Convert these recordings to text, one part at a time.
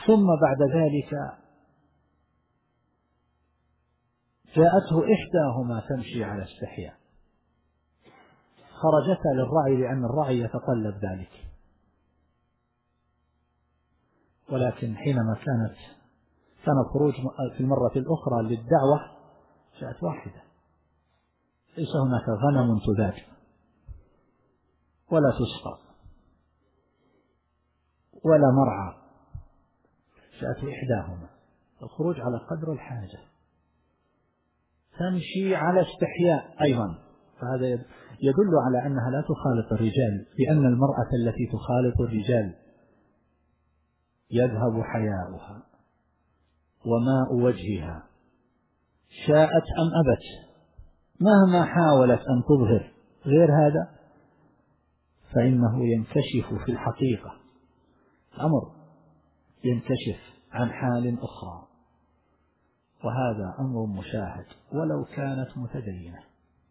ثم بعد ذلك جاءته إحداهما تمشي على استحياء، خرجتا للرعي لأن الرعي يتطلب ذلك، ولكن حينما كان الخروج في المرة الأخرى للدعوة جاءت واحدة، ليس هناك غنم تذاد ولا تسقى ولا مرعى، جاءت إحداهما، الخروج على قدر الحاجة، تمشي على استحياء أيضا، فهذا يدل على أنها لا تخالط الرجال، لأن المرأة التي تخالط الرجال يذهب حياؤها وماء وجهها شاءت أم أبت، مهما حاولت أن تظهر غير هذا فإنه ينكشف في الحقيقة، الأمر ينكشف عن حال أخرى، وهذا أمر مشاهد، ولو كانت متدينة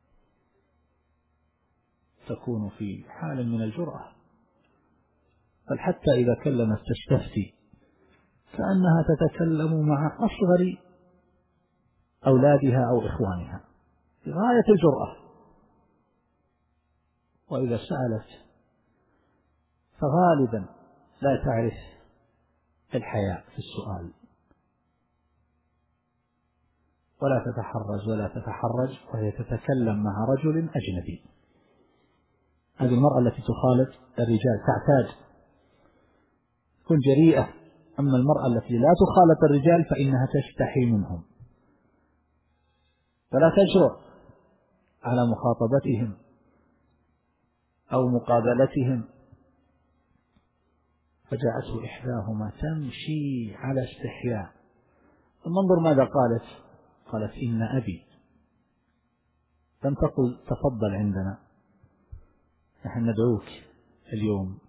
تكون في حال من الجرأة، بل حتى إذا كلمت تستفتي كأنها تتكلم مع أصغر أولادها أو إخوانها في غاية الجرأة، وإذا سألت فغالبا لا تعرف الحياء في السؤال، ولا تتحرج وهي تتكلم مع رجل أجنبي. هذه المرأة التي تخالط الرجال تعتاد، تكون جريئة، أما المرأة التي لا تخالط الرجال فإنها تستحي منهم، فلا تجرؤ على مخاطبتهم أو مقابلتهم. فجاءته إحداهما تمشي على استحياء، المنظر ماذا قالت إن أبي، لم تقل تفضل عندنا نحن ندعوك اليوم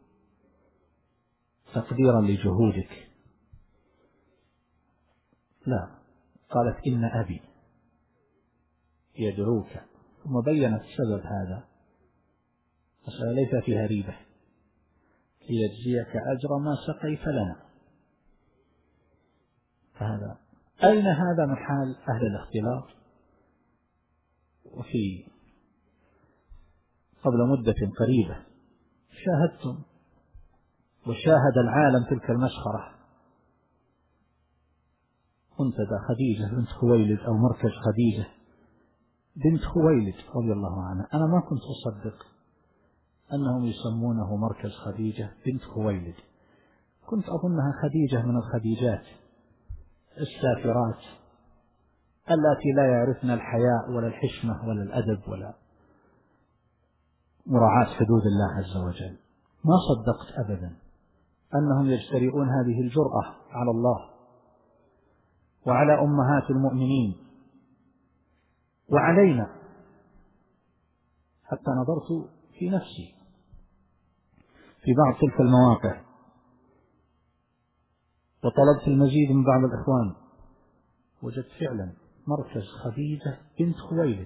تقديرا لجهودك، لا، قالت إن أبي يدعوك، ثم بينت سبب هذا، مسألة ليس فيها ريبة، ليجزيك أجر ما سقيت لنا. فهذا أين هذا من حال أهل الاختلاط؟ وفي قبل مدة قريبة شاهدتم وشاهد العالم تلك المسخرة، منتدى خديجة بنت خويلد أو مركز خديجة بنت خويلد رضي الله عنها. أنا ما كنت أصدق أنهم يسمونه مركز خديجة بنت خويلد، كنت أظنها خديجة من الخديجات السافرات التي لا يعرفن الحياء ولا الحشمة ولا الأدب ولا مراعاة حدود الله عز وجل. ما صدقت أبدا أنهم يجترئون هذه الجرأة على الله وعلى أمهات المؤمنين وعلينا، حتى نظرت في نفسي في بعض تلك المواقع وطلبت المزيد من بعض الإخوان، وجدت فعلا مركز خديجة بنت خويلد،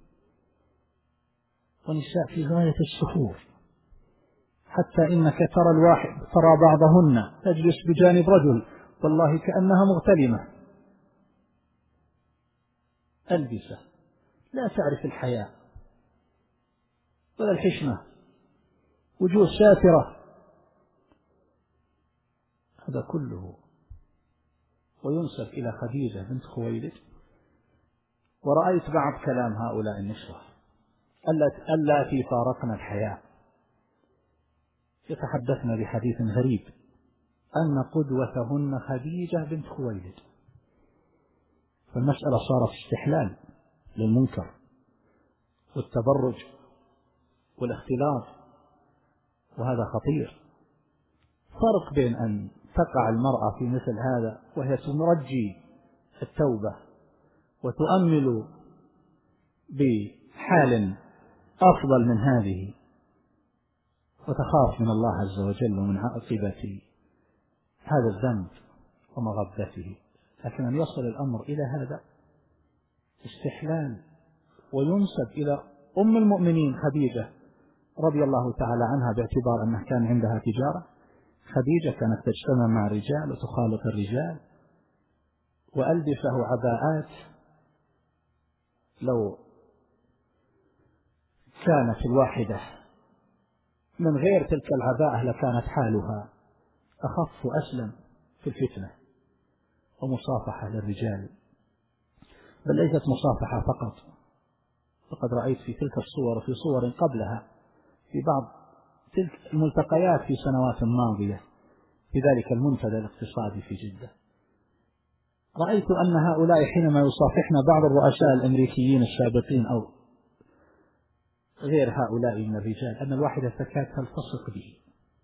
ونساء في غاية السحور، حتى إنك ترى بعضهن تجلس بجانب رجل والله كأنها مغتلمة، ألبسة لا تعرف الحياء ولا الحشمة، وجوه ساترة، هذا كله وينسب إلى خديجة بنت خويلد. ورأيت بعض كلام هؤلاء النسوة اللاتي فارقن الحياء يتحدثن بحديث غريب أن قدوتهن خديجة بنت خويلد، فالمسألة صارت استحلال للمنكر والتبرج والاختلاط، وهذا خطير. فرق بين أن تقع المرأة في مثل هذا وهي ترجي التوبة وتؤمل بحال أفضل من هذه وتخاف من الله عز وجل ومن عاقبة هذا الذنب ومغبته، لكن أن يصل الأمر إلى هذا استحلال وينسب إلى أم المؤمنين خديجة رضي الله تعالى عنها باعتبار أنها كان عندها تجارة، خديجة كانت تجتمع مع الرجال وتخالط الرجال وألبسه عباءات لو كانت الواحدة من غير تلك العباءة لكانت حالها أخف وأسلم في الفتنة. ومصافحة للرجال، بل ليست مصافحة فقط، فقد رأيت في تلك الصور وفي صور قبلها في بعض تلك الملتقيات في سنوات ماضية في ذلك المنتدى الاقتصادي في جدة، رأيت أن هؤلاء حينما يصافحن بعض الرؤساء الأمريكيين السابقين أو غير هؤلاء من الرجال أن الواحدة تكاد تلتصق به،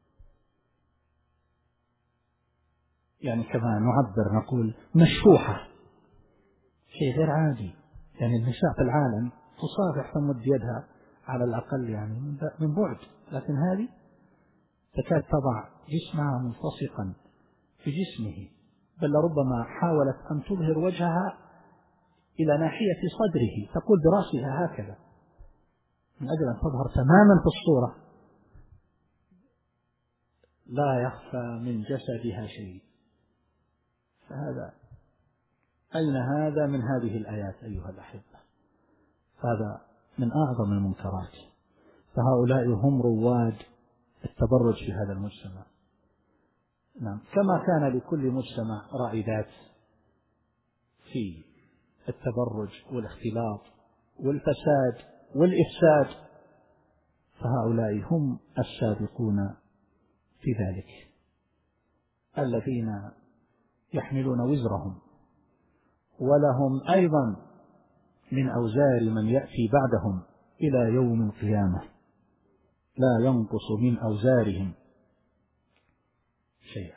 يعني كما نعبر نقول مشفوحة، شيء غير عادي. يعني النساء في العالم تصافح تمد يدها على الأقل يعني من بعد، لكن هذه تكاد تضع جسمها ملتصقا في جسمه، بل لربما حاولت أن تظهر وجهها إلى ناحية صدره، تقول برأسها هكذا من أجل أن تظهر تماما في الصورة، لا يخفى من جسدها شيء. فهذا أين هذا من هذه الآيات أيها الأحبة؟ هذا من أعظم المنكرات. فهؤلاء هم رواد التبرج في هذا المجتمع. نعم، كما كان لكل مجتمع رائدات في التبرج والاختلاط والفساد والإفساد، فهؤلاء هم السابقون في ذلك الذين يحملون وزرهم، ولهم أيضا من أوزار من يأتي بعدهم إلى يوم القيامة، لا ينقص من أوزارهم شيئا،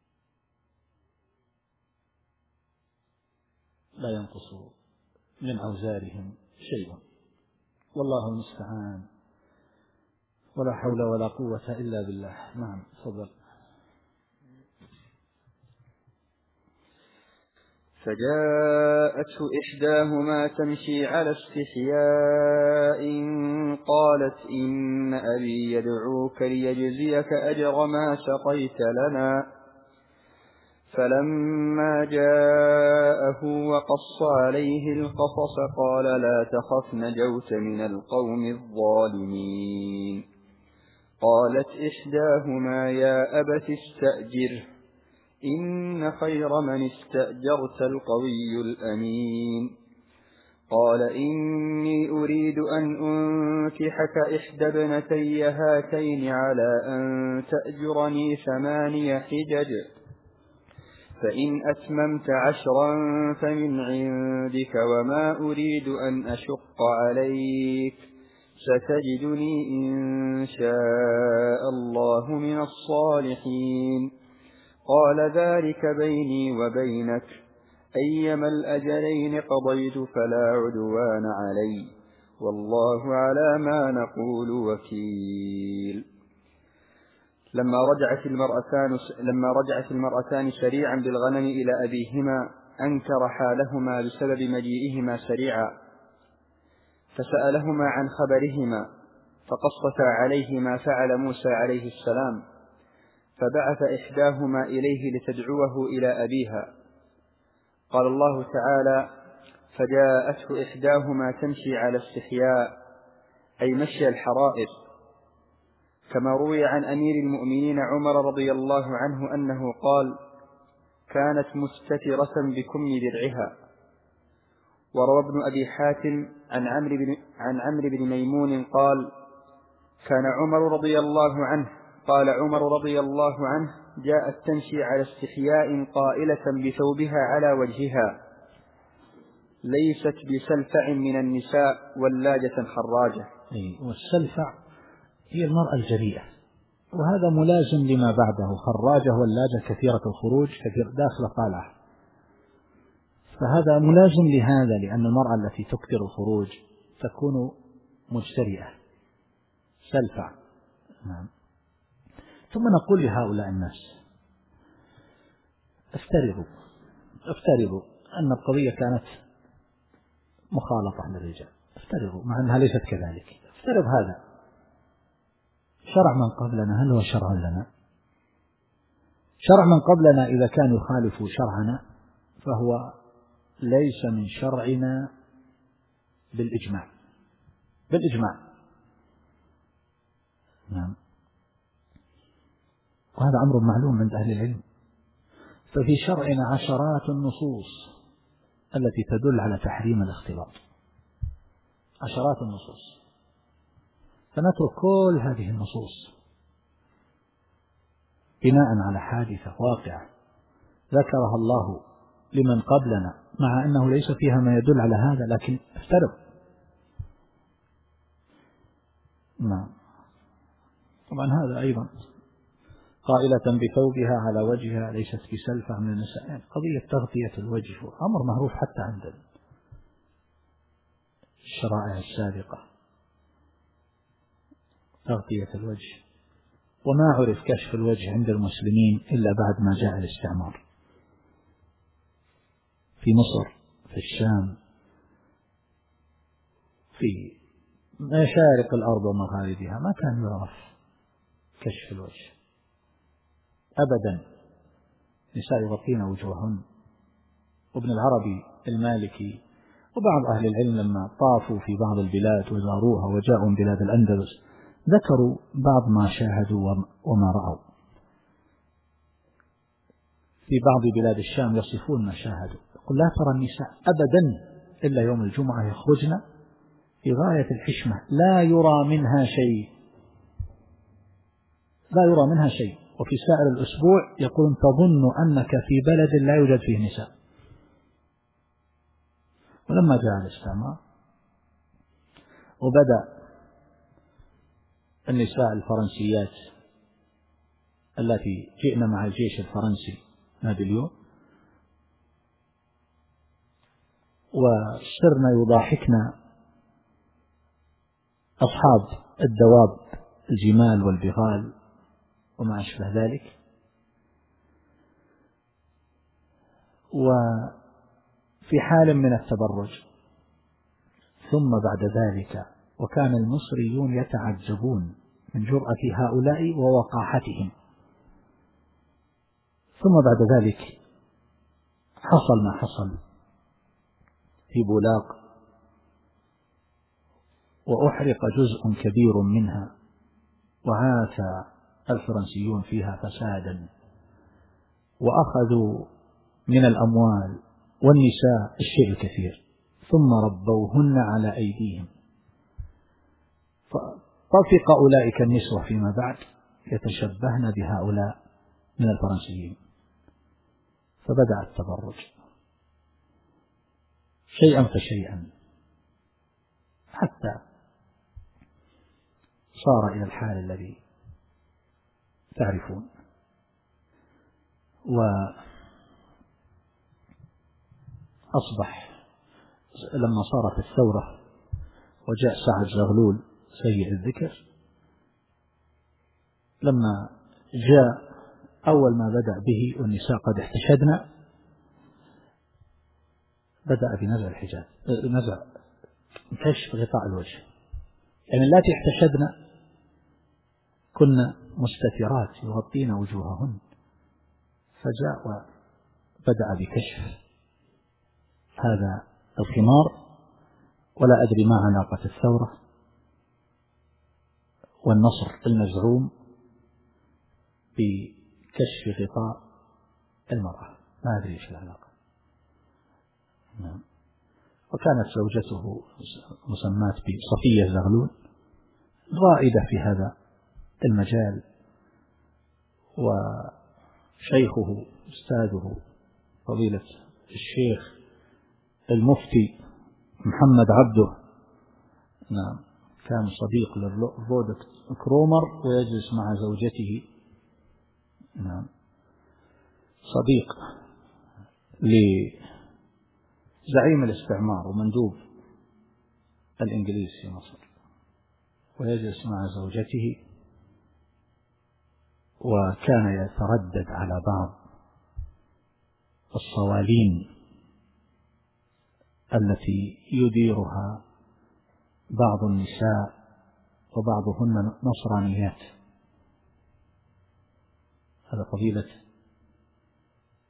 لا ينقص من أوزارهم شيئا، والله المستعان، ولا حول ولا قوة إلا بالله. نعم، تفضل. فجاءته إحداهما تمشي على استحياء قالت إن أبي يدعوك ليجزيك أجر ما سقيت لنا. فلما جاءه وقص عليه القصص قال لا تخف نجوت من القوم الظالمين. قالت إحداهما يا أبت استأجره إن خير من استأجرت القوي الأمين. قال إني أريد أن أنكحك إحدى ابنتي هاتين على أن تأجرني 8 حجج، فإن أتممت 10 فمن عندك وما أريد أن أشق عليك، ستجدني إن شاء الله من الصالحين. قال ذلك بيني وبينك، أيما الأجلين قضيت فلا عدوان علي، والله على ما نقول وكيل. لما رجعت المرأتان سريعا بالغنم إلى أبيهما أنكر حالهما بسبب مجيئهما سريعا، فسألهما عن خبرهما فقصتا عليه ما فعل موسى عليه السلام، فبعث إحداهما إليه لتدعوه إلى أبيها. قال الله تعالى فجاءته إحداهما تمشي على استحياء، أي مشي الحرائر، كما روي عن أمير المؤمنين عمر رضي الله عنه أنه قال كانت مستترة بكم درعها. وروى ابن أبي حاتم عن عمرو بن ميمون قال كان عمر رضي الله عنه جاءت تمشي على استحياء قائلة بثوبها على وجهها، ليست بسلفع من النساء ولاجة خراجة. والسلفع هي المرأة الجريئة، وهذا ملازم لما بعده، خراجة ولاجة كثيرة الخروج داخل طالعة، فهذا ملازم لهذا، لأن المرأة التي تكثر الخروج تكون مجترئة سلفع. نعم. ثم نقول لهؤلاء الناس افترضوا أن القضية كانت مخالطة للرجال، افترضوا مع أنها ليست كذلك، افترض هذا شرع من قبلنا، هل هو شرع لنا؟ شرع من قبلنا إذا كان يخالف شرعنا فهو ليس من شرعنا بالإجماع. نعم. وهذا أمر معلوم عند أهل العلم. ففي شرعنا عشرات النصوص التي تدل على تحريم الاختلاط، عشرات النصوص، فنترك كل هذه النصوص بناء على حادثة واقعة ذكرها الله لمن قبلنا مع أنه ليس فيها ما يدل على هذا، لكن افترض. نعم. طبعا هذا أيضا قائلة بثوبها على وجهها ليست بسلفة من النساء، يعني قضية تغطية الوجه أمر معروف حتى عند الشرائع السابقة، تغطية الوجه. وما عرف كشف الوجه عند المسلمين إلا بعد ما جاء الاستعمار في مصر، في الشام، في مشارق الأرض ومغاربها، ما كان يعرف كشف الوجه أبدا. نساء يغطين وجوههن. وابن العربي المالكي وبعض أهل العلم لما طافوا في بعض البلاد وزاروها وجاءوا من بلاد الأندلس ذكروا بعض ما شاهدوا وما رأوا. في بعض بلاد الشام يصفون ما شاهدوا، يقول لا ترى النساء أبدا إلا يوم الجمعة يخرجن في غاية الحشمة، لا يرى منها شيء، وفي سائر الأسبوع يقول تظن أنك في بلد لا يوجد فيه نساء. ولما جاء الاستعمار وبدأ النساء الفرنسيات التي جئن مع الجيش الفرنسي نابليون وصرنا يضاحكنا أصحاب الدواب الجمال والبغال وما أشبه ذلك، وفي حال من التبرج. ثم بعد ذلك وكان المصريون يتعجبون من جرأة هؤلاء ووقاحتهم. ثم بعد ذلك حصل ما حصل في بولاق وأحرق جزء كبير منها وعاث الفرنسيون فيها فسادا، وأخذوا من الأموال والنساء الشيء الكثير، ثم ربوهن على أيديهم. فطفق أولئك النسوة فيما بعد يتشبهن بهؤلاء من الفرنسيين، فبدأ التبرج شيئا فشيئا حتى صار إلى الحال الذي تعرفون. وأصبح لما صارت الثورة وجاء سعد زغلول سيء الذكر، لما جاء أول ما بدأ به والنساء قد احتشدنا بدأ بنزع الحجاب، نزع كشف غطاء الوجه، يعني اللاتي احتشدنا كنا مستترات يغطين وجوههن، فجاء وبدأ بكشف هذا الخمار. ولا أدري ما علاقة الثورة والنصر المزعوم بكشف غطاء المرأة، ما أدري إيش العلاقة. وكانت زوجته مسمات بصفية زغلول رائدة في هذا المجال، وشيخه أستاذه فضيلة الشيخ المفتي محمد عبده، نعم، كان صديق للرودك كرومر ويجلس مع زوجته، نعم، صديق لزعيم الاستعمار ومندوب الإنجليز في مصر، ويجلس مع زوجته، وكان يتردد على بعض الصوالين التي يديرها بعض النساء وبعضهن نصرانيات. هذا فضيلة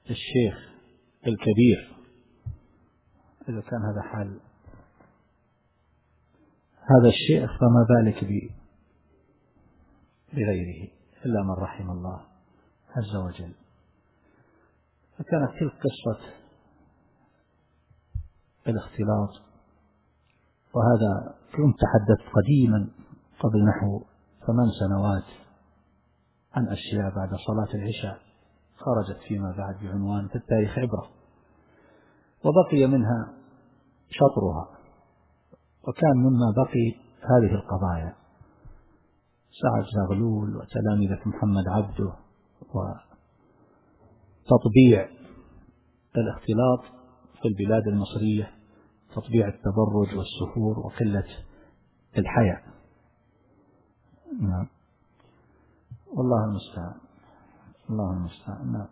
الشيخ الكبير، إذا كان هذا حال هذا الشيخ فما بالك بغيره إلا من رحم الله عز وجل. فكانت تلك قصة الاختلاط، وهذا كنت تحدثت قديما قبل نحو 8 سنوات عن أشياء بعد صلاة العشاء خرجت فيما بعد بعنوان في التاريخ عبرة، وبقي منها شطرها، وكان مما بقي هذه القضايا: سعد زغلول وتلامذة محمد عبده، وتطبيع الاختلاط في البلاد المصرية، تطبيع التبرج والسفور وقلة الحياء. نعم، والله المستعان، الله المستعان. نعم،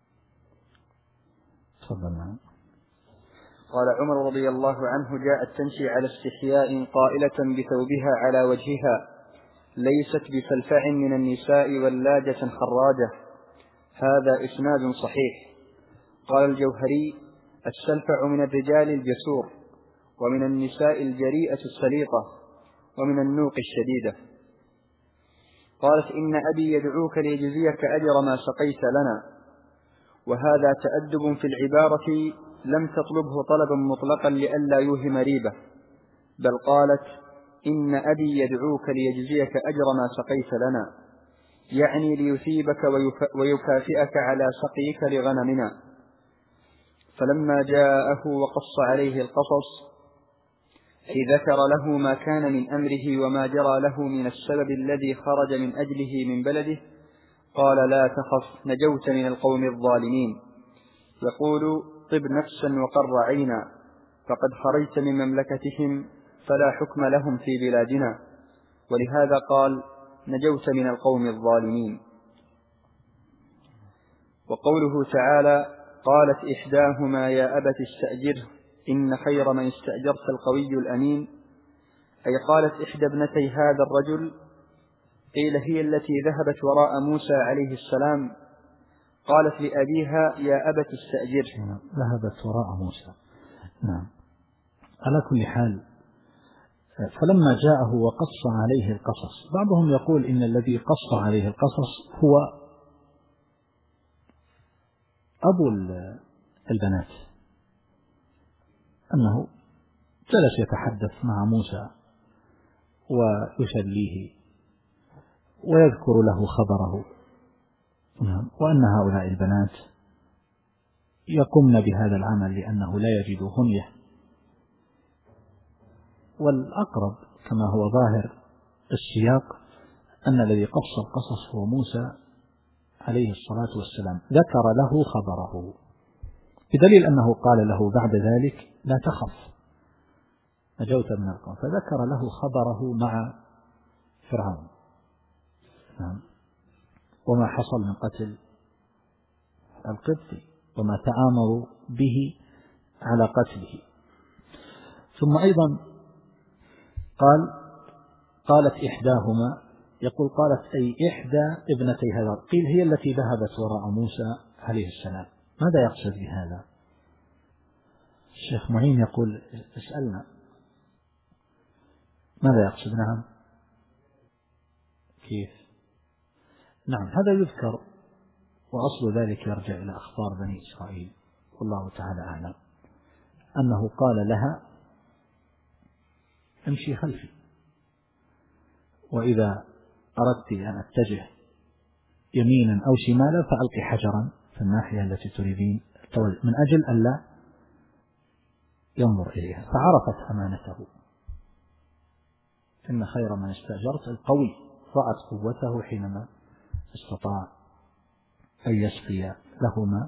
تفضل. نعم. قال عمر رضي الله عنه: جاءت تمشي على استحياء قائلة بثوبها على وجهها: ليست بفلفع من النساء ولاجة خراجة. هذا إسناد صحيح. قال الجوهري: السلفع من الرجال الجسور، ومن النساء الجريئة السليطة، ومن النوق الشديدة. قالت: إن أبي يدعوك ليجزيك أجر ما سقيت لنا. وهذا تأدب في العبارة لم تطلبه طلبا مطلقا لئلا يوهم ريبة، بل قالت: إن أبي يدعوك ليجزيك أجر ما سقيت لنا، يعني ليثيبك ويكافئك على سقيك لغنمنا. فلما جاءه وقص عليه القصص ذكر له ما كان من أمره وما جرى له من السبب الذي خرج من أجله من بلده، قال: لا تخف، نجوت من القوم الظالمين. يقول: طب نفسا وقر عينا، فقد خرجت من مملكتهم فلا حكم لهم في بلادنا. ولهذا قال: نجوت من القوم الظالمين. وقوله تعالى: قالت إحداهما يا أبت استأجره إن خير من استأجرت القوي الأمين، أي قالت إحدى ابنتي هذا الرجل، قيل هي التي ذهبت وراء موسى عليه السلام، قالت لأبيها: يا أبت استأجره. ذهبت وراء موسى. نعم. على كل حال، فلما جاءه وقص عليه القصص، بعضهم يقول إن الذي قص عليه القصص هو أبو البنات، أنه جلس يتحدث مع موسى ويسليه ويذكر له خبره، وأن هؤلاء البنات يقومن بهذا العمل لأنه لا يجد همية. والأقرب كما هو ظاهر السياق أن الذي قص القصص هو موسى عليه الصلاة والسلام، ذكر له خبره، بدليل أنه قال له بعد ذلك: لا تخف، نجوت من القوم، فذكر له خبره مع فرعون وما حصل من قتل القبطي وما تآمروا به على قتله. ثم أيضا قالت إحداهما، يقول قالت أي إحدى ابنتي هذا، قيل هي التي ذهبت وراء موسى عليه السلام. ماذا يقصد بهذا؟ الشيخ معين يقول: اسألنا ماذا يقصد. نعم، كيف؟ نعم، هذا يذكر، وأصل ذلك يرجع إلى أخبار بني إسرائيل، والله تعالى أعلم، أنه قال لها: امشي خلفي، وإذا أردت أن أتجه يمينا أو شمالا فألقي حجرا في الناحية التي تريدين، من أجل ألا ينظر إليها. فعرفت أمانته، إن خير من استأجرت القوي، رأت قوته حينما استطاع أن يسقي لهما.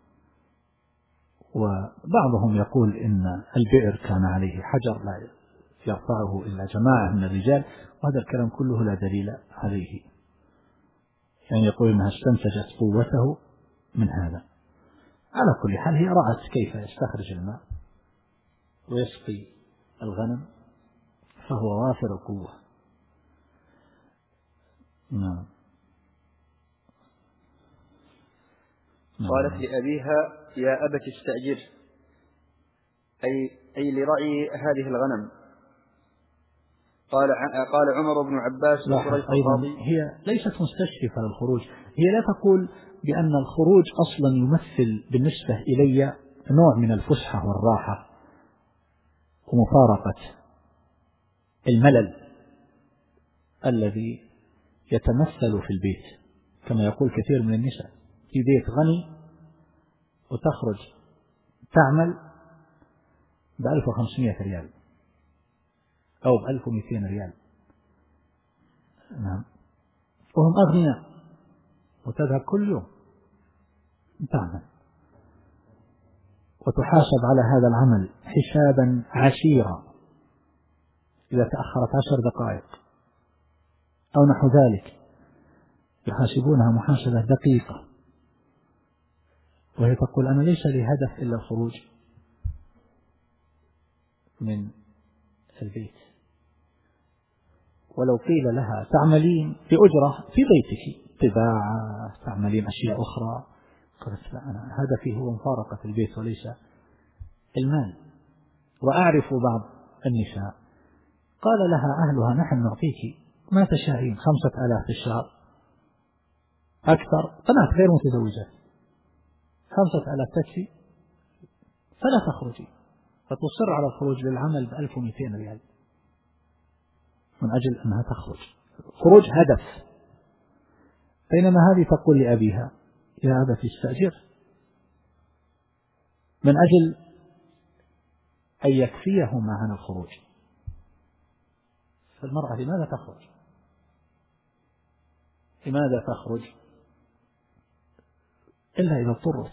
وبعضهم يقول إن البئر كان عليه حجر لا يرفعه إلا جماعة من الرجال، وهذا الكلام كله لا دليل عليه، يعني يقول إنها استنتجت قوته من هذا. على كل حال هي رأت كيف يستخرج الماء ويسقي الغنم، فهو وافر القوة. قالت لأبيها: يا أبت استأجر، أي لرعي هذه الغنم. قال عمر بن عباس أيضا هي ليست مستشرفة للخروج، هي لا تقول بأن الخروج أصلا يمثل بالنسبة إلي نوع من الفسحة والراحة ومفارقة الملل الذي يتمثل في البيت، كما يقول كثير من النساء في بيت غني وتخرج تعمل ب1500 ريال أو ب1200 ريال، نعم، وهم أغنياء وتذهب كل يوم تعمل وتحاسب على هذا العمل حسابا عسيرا إذا تأخرت 10 دقائق أو نحو ذلك يحاسبونها محاسبة دقيقة، وهي تقول أنا ليس لي هدف إلا الخروج من البيت. ولو قيل لها تعملين بأجرة في بيتك طباعة، تعملين أشياء أخرى، قالت لا، أنا هدفي هو مفارقة البيت وليس المال. وأعرف بعض النساء قال لها أهلها: نحن نعطيك ما تشاءين، 5000 في الشهر، أكثر بنات غير متزوجات 5000 تكفي فلا تخرجي، فتصر على الخروج للعمل ب1200 ريال من أجل أنها تخرج، خروج هدف. بينما هذه تقول لأبيها: يا أبت استأجر، من أجل أن يكفيهما عن الخروج. فالمرأة لماذا تخرج؟ لماذا تخرج إلا إذا اضطرت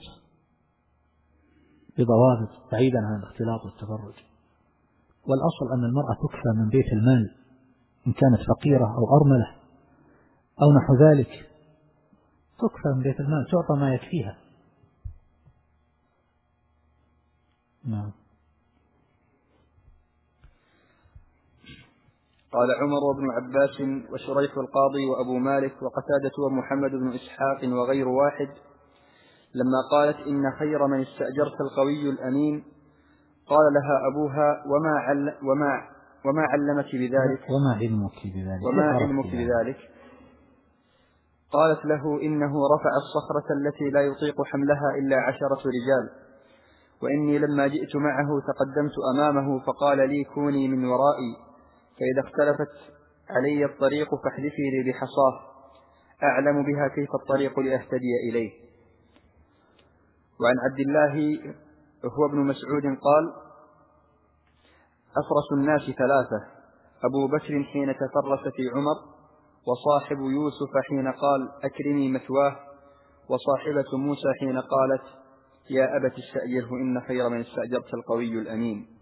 بضوابط بعيدا عن الاختلاط والتبرج. والأصل أن المرأة تكفى من بيت المال إن كانت فقيرة أو أرملة أو نحو ذلك، تكفى من بيت المال، تعطى ما يكفيها. نعم. قال عمر بن عباس وشريح القاضي وأبو مالك وقتادة ومحمد بن إسحاق وغير واحد لما قالت: إن خير من استأجرت القوي الأمين، قال لها أبوها: وما علمك بذلك؟ وما علمك بذلك؟ قالت له: إنه رفع الصخرة التي لا يطيق حملها إلا 10 رجال، وإني لما جئت معه تقدمت أمامه فقال لي: كوني من ورائي، فإذا اختلفت علي الطريق فاحذفي لي بحصاه أعلم بها كيف الطريق لأهتدي إليه. وعن عبد الله هو ابن مسعود قال: أفرس الناس 3: أبو بكر حين تفرس في عمر، وصاحب يوسف حين قال: أكرمي مثواه، وصاحبة موسى حين قالت: يا أبت استأجره إن خير من استأجرت القوي الأمين.